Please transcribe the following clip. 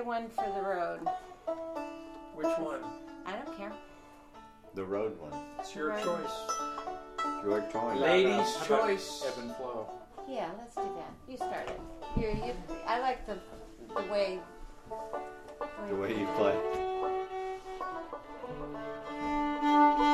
one for the road. Which one? I don't care. The road one. It's your Right. choice. Your choice. Ladies' How about choice. Ebb and flow. Yeah, let's do that. You start it. I like the way. The way you play.